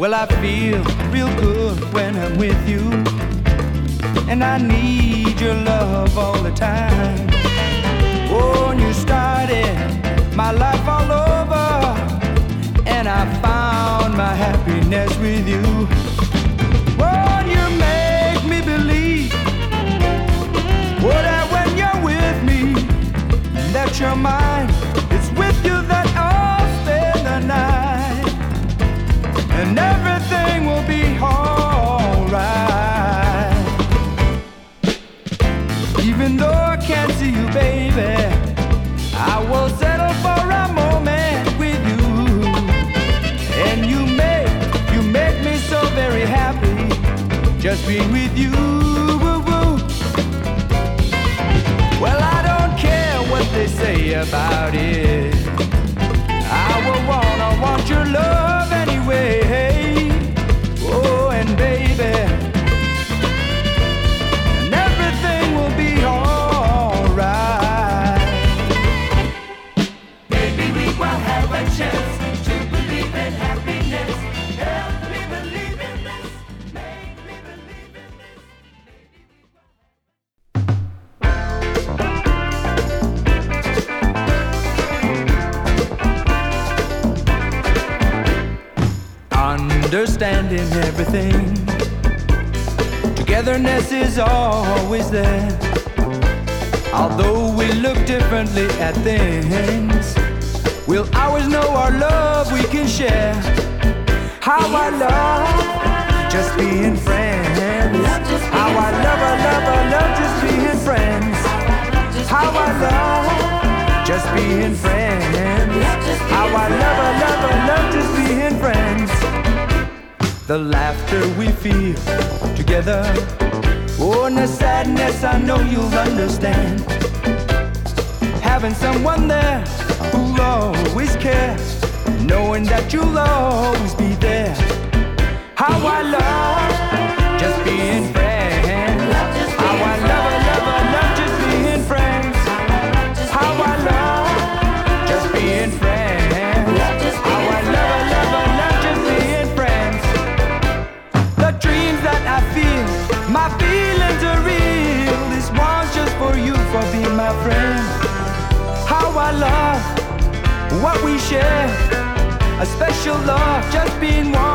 Well, I feel real good when I'm with you, and I need your love all the time. Oh, and you started my life all over, and I found my happiness with you. Oh, you make me believe, oh, that when you're with me, that you're mine. It's with you that I'll spend the night, and everything will be alright. Even though I can't see you, baby, I will settle for a moment with you. And you make me so very happy, just being with you. Well, I don't care what they say about it, I will want your love anyway. Oh, and baby, and everything will be alright. Maybe we will have a chance to believe in happiness. Help me believe in this. Make me believe in this. Understanding everything, togetherness is always there. Although we look differently at things, we'll always know our love we can share. How I love just being friends. How I love just being friends. How I love just being friends. How I love just being friends. The laughter we feel together, oh, and the sadness I know you'll understand. Having someone there who'll always care, knowing that you'll always be there. How I love just being friends. How I love just being friends. How I love just being friends. How I love just being friends. The dreams that I feel, my feelings are real. This one's just for you, for being my friend. How I love what we share, a special love, just being one.